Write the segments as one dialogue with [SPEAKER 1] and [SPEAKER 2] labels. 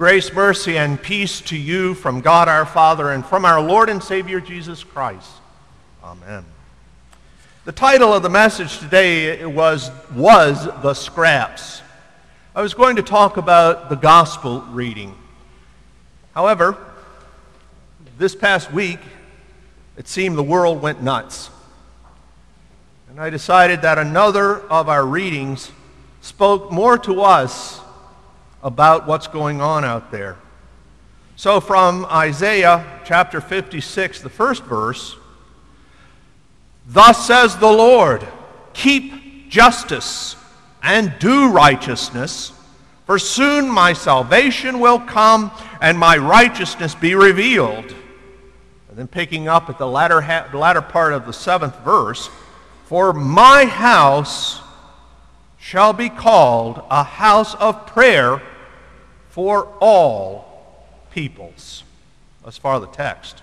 [SPEAKER 1] Grace, mercy, and peace to you from God our Father and from our Lord and Savior Jesus Christ. Amen. The title of the message today was The Scraps. I was going to talk about the gospel reading. However, this past week, it seemed the world went nuts. And I decided that another of our readings spoke more to us about what's going on out there. So from Isaiah chapter 56, the first verse, "Thus says the Lord, keep justice and do righteousness, for soon my salvation will come and my righteousness be revealed." And then picking up at the latter part of the 7th verse, "For my house shall be called a house of prayer for all peoples." As far as the text.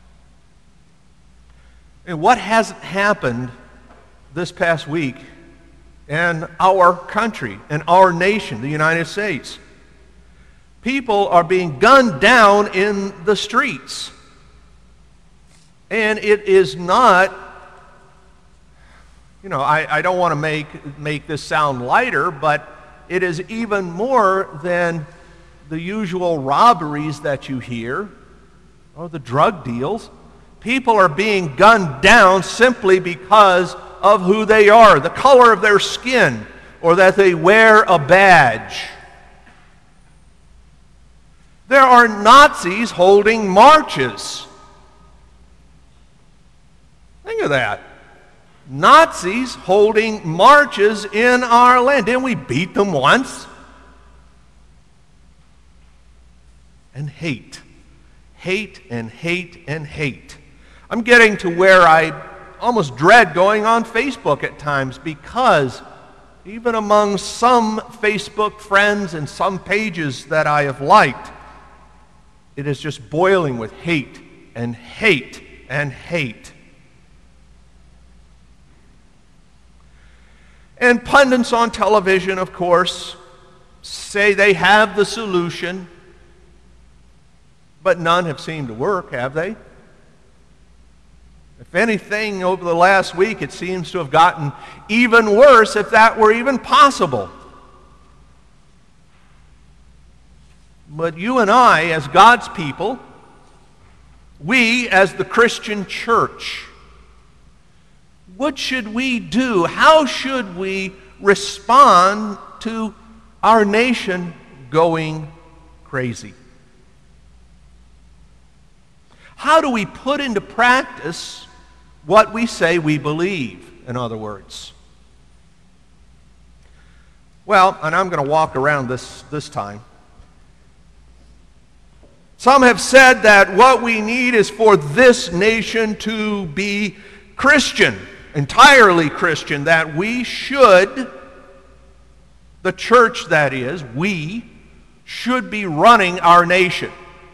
[SPEAKER 1] And what hasn't happened this past week in our country, in our nation, the United States? People are being gunned down in the streets. And it is not, I don't want to make this sound lighter, but it is even more than the usual robberies that you hear, or the drug deals. People are being gunned down simply because of who they are, the color of their skin, or that they wear a badge. There are Nazis holding marches. Think of that. Nazis holding marches in our land. Didn't we beat them once? And hate. Hate and hate and hate. I'm getting to where I almost dread going on Facebook at times, because even among some Facebook friends and some pages that I have liked, it is just boiling with hate and hate and hate. And pundits on television, of course, say they have the solution. But none have seemed to work, have they? If anything, over the last week, it seems to have gotten even worse, if that were even possible. But you and I, as God's people, we as the Christian church, what should we do? How should we respond to our nation going crazy? How do we put into practice what we say we believe, in other words? Well, and I'm going to walk around this time. Some have said that what we need is for this nation to be Christian, entirely Christian, that we should, the church that is, we should be running our nation.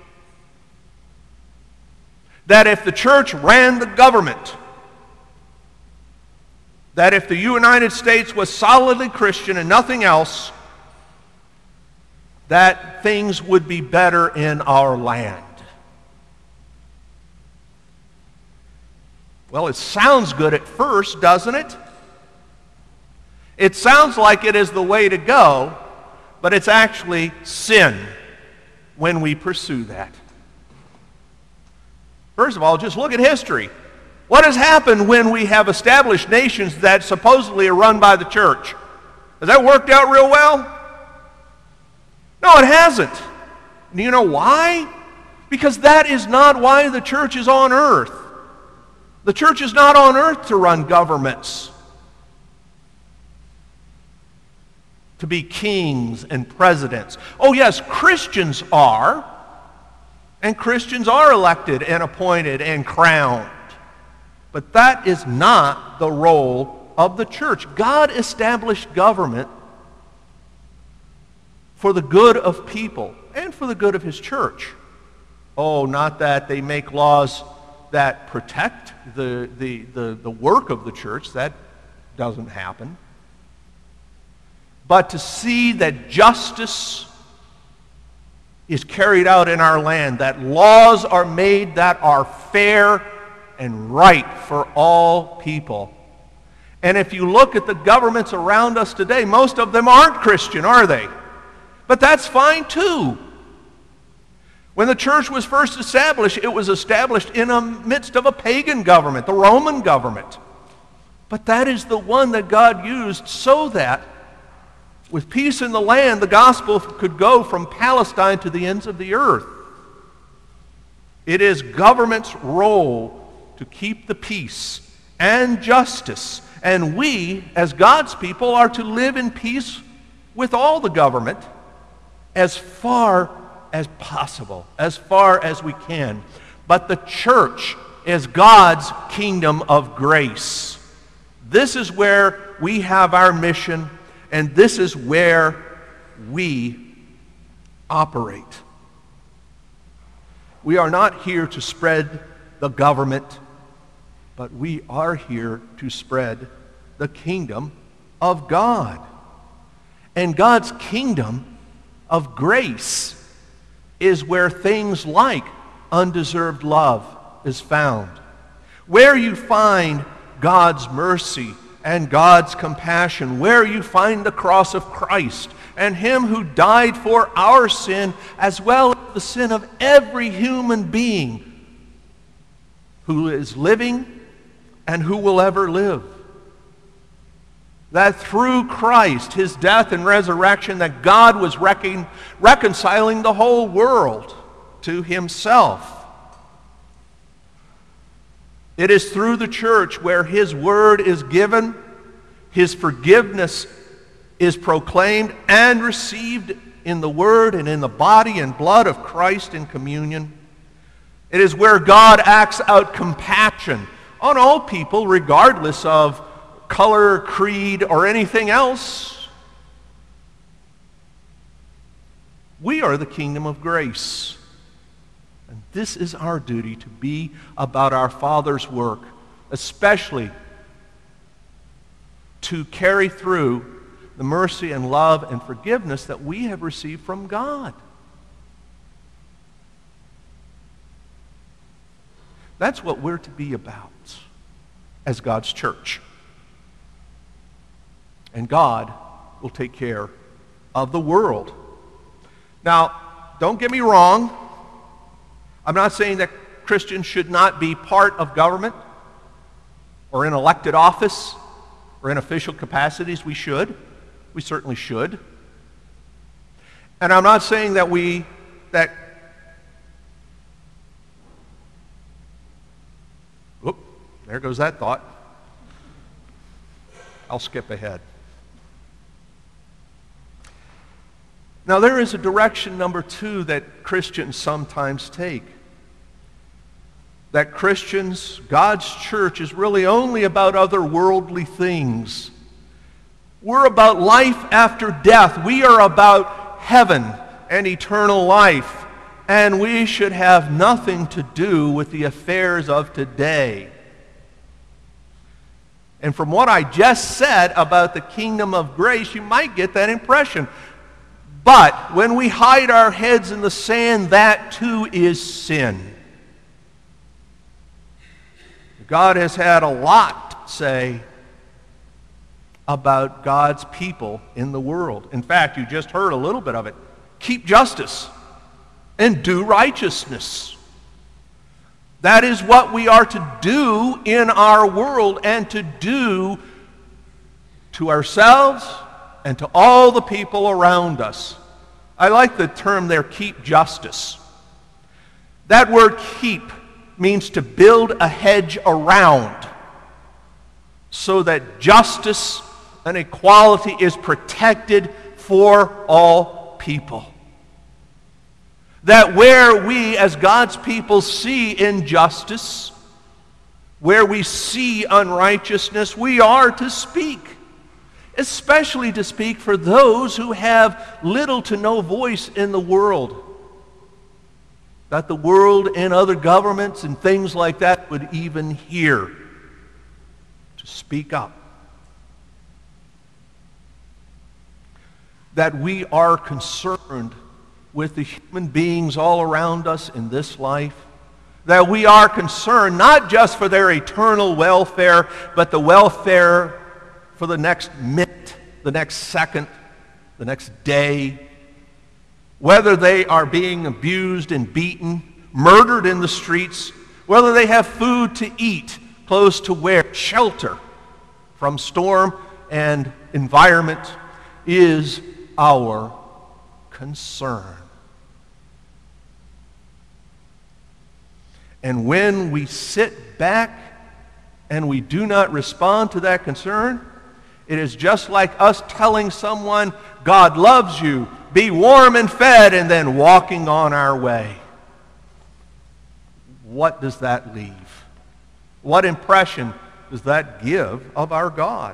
[SPEAKER 1] That if the church ran the government, that if the United States was solidly Christian and nothing else, that things would be better in our land. Well, it sounds good at first, doesn't it? It sounds like it is the way to go, but it's actually sin when we pursue that. First of all, just look at history. What has happened when we have established nations that supposedly are run by the church? Has that worked out real well? No, it hasn't. Do you know why? Because that is not why the church is on earth. The church is not on earth to run governments, to be kings and presidents. Oh yes, Christians are. And Christians are elected and appointed and crowned. But that is not the role of the church. God established government for the good of people and for the good of His church. Oh, not that they make laws that protect the work of the church. That doesn't happen. But to see that justice is carried out in our land, that laws are made that are fair and right for all people. And if you look at the governments around us today, most of them aren't Christian, are they? But that's fine too. When the church was first established, it was established in the midst of a pagan government, the Roman government. But that is the one that God used so that with peace in the land, the gospel could go from Palestine to the ends of the earth. It is government's role to keep the peace and justice. And we, as God's people, are to live in peace with all the government as far as possible, as far as we can. But the church is God's kingdom of grace. This is where we have our mission, and this is where we operate. We are not here to spread the government, but we are here to spread the kingdom of God. And God's kingdom of grace is where things like undeserved love is found, where you find God's mercy and God's compassion, where you find the cross of Christ and Him who died for our sin as well as the sin of every human being who is living and who will ever live. That through Christ, His death and resurrection, that God was reconciling the whole world to Himself. It is through the church where His word is given, His forgiveness is proclaimed and received in the word and in the body and blood of Christ in communion. It is where God acts out compassion on all people, regardless of color, creed, or anything else. We are the kingdom of grace. And this is our duty, to be about our Father's work, especially to carry through the mercy and love and forgiveness that we have received from God. That's what we're to be about as God's church. And God will take care of the world. Now, don't get me wrong. I'm not saying that Christians should not be part of government or in elected office or in official capacities. We should. We certainly should. And I'm not saying that there goes that thought. I'll skip ahead. Now, there is a direction, number two, that Christians sometimes take. That Christians, God's church, is really only about otherworldly things. We're about life after death. We are about heaven and eternal life. And we should have nothing to do with the affairs of today. And from what I just said about the kingdom of grace, you might get that impression. But when we hide our heads in the sand, that too is sin. God has had a lot to say about God's people in the world. In fact, you just heard a little bit of it. Keep justice and do righteousness. That is what we are to do in our world, and to do to ourselves and to all the people around us. I like the term there, keep justice. That word keep means to build a hedge around so that justice and equality is protected for all people. That where we as God's people see injustice, where we see unrighteousness, we are to speak. Especially to speak for those who have little to no voice in the world. That the world and other governments and things like that would even hear. To speak up. That we are concerned with the human beings all around us in this life, that we are concerned not just for their eternal welfare, but the welfare for the next minute, the next second, the next day, whether they are being abused and beaten, murdered in the streets, whether they have food to eat, clothes to wear, shelter from storm and environment, is our concern. And when we sit back and we do not respond to that concern, it is just like us telling someone, God loves you, be warm and fed, and then walking on our way. What does that leave? What impression does that give of our God?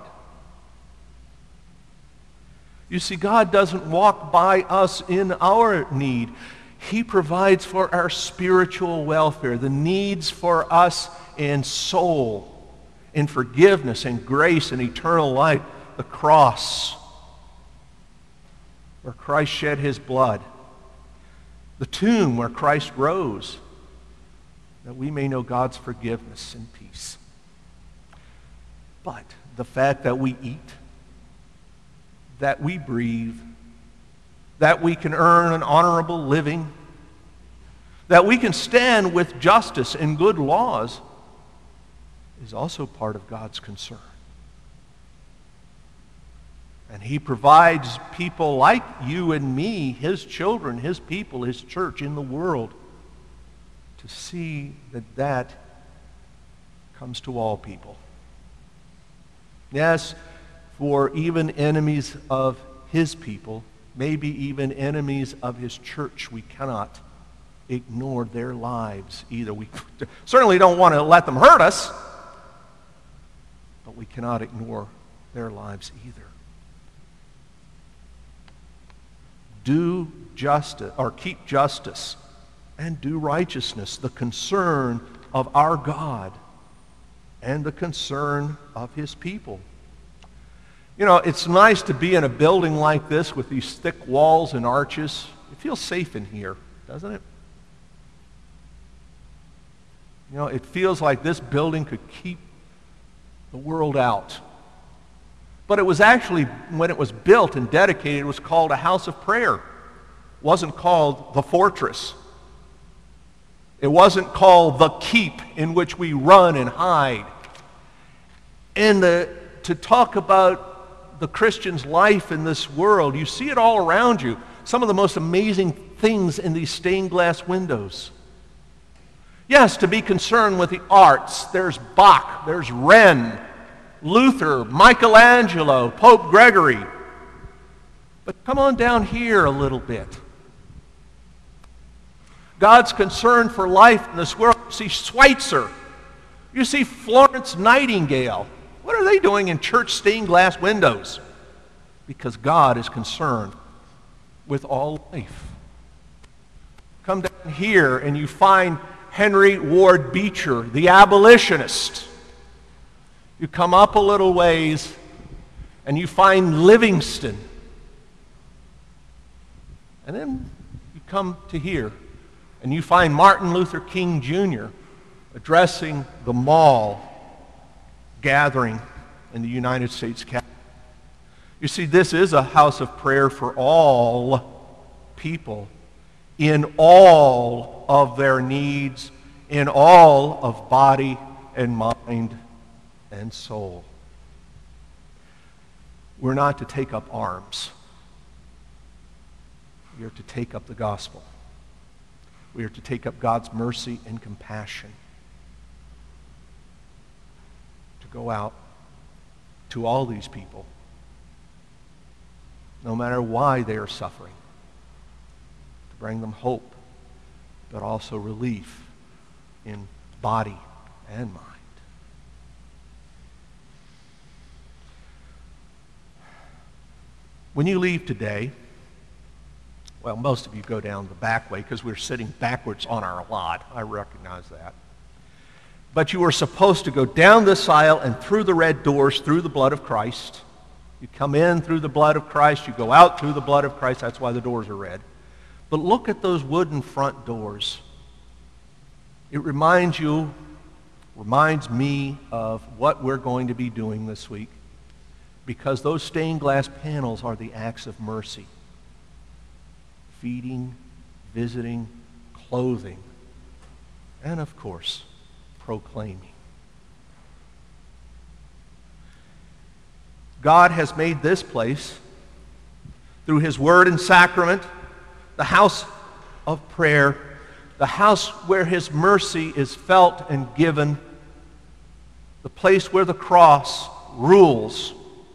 [SPEAKER 1] You see, God doesn't walk by us in our need. He provides for our spiritual welfare, the needs for us in soul, in forgiveness and grace and eternal life, the cross, where Christ shed his blood, the tomb where Christ rose, that we may know God's forgiveness and peace. But the fact that we eat, that we breathe, that we can earn an honorable living, that we can stand with justice and good laws, is also part of God's concern. And he provides people like you and me, his children, his people, his church in the world, to see that that comes to all people. Yes, for even enemies of his people, maybe even enemies of his church, we cannot ignore their lives either. We certainly don't want to let them hurt us, but we cannot ignore their lives either. Do justice, or keep justice, and do righteousness, the concern of our God and the concern of his people. You know, it's nice to be in a building like this with these thick walls and arches. It feels safe in here, doesn't it? You know, it feels like this building could keep the world out. But it was actually, when it was built and dedicated, it was called a house of prayer. It wasn't called the fortress. It wasn't called the keep in which we run and hide. And to talk about the Christian's life in this world, you see it all around you. Some of the most amazing things in these stained glass windows. Yes, to be concerned with the arts. There's Bach, there's Wren, Luther, Michelangelo, Pope Gregory. But come on down here a little bit. God's concern for life in this world. You see Schweitzer. You see Florence Nightingale. What are they doing in church stained glass windows? Because God is concerned with all life. Come down here and you find Henry Ward Beecher, the abolitionist. You come up a little ways and you find Livingston. And then you come to here and you find Martin Luther King Jr. addressing the mall gathering in the United States Capitol. You see, this is a house of prayer for all people in all of their needs, in all of body and mind and soul. We're not to take up arms. We are to take up the gospel. We are to take up God's mercy and compassion. To go out to all these people, no matter why they are suffering, to bring them hope, but also relief in body and mind. When you leave today, well, most of you go down the back way because we're sitting backwards on our lot. I recognize that. But you are supposed to go down this aisle and through the red doors, through the blood of Christ. You come in through the blood of Christ. You go out through the blood of Christ. That's why the doors are red. But look at those wooden front doors. It reminds me of what we're going to be doing this week, because those stained glass panels are the acts of mercy. Feeding, visiting, clothing, and of course, proclaiming. God has made this place, through his word and sacrament, the house of prayer, the house where his mercy is felt and given, the place where the cross rules.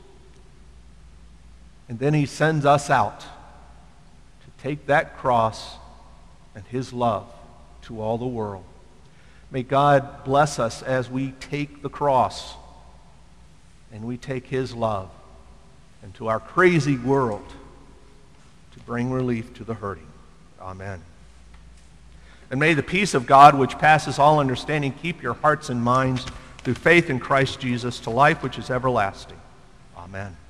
[SPEAKER 1] And then he sends us out to take that cross and his love to all the world. May God bless us as we take the cross and we take his love into our crazy world to bring relief to the hurting. Amen. And may the peace of God, which passes all understanding, keep your hearts and minds through faith in Christ Jesus to life which is everlasting. Amen.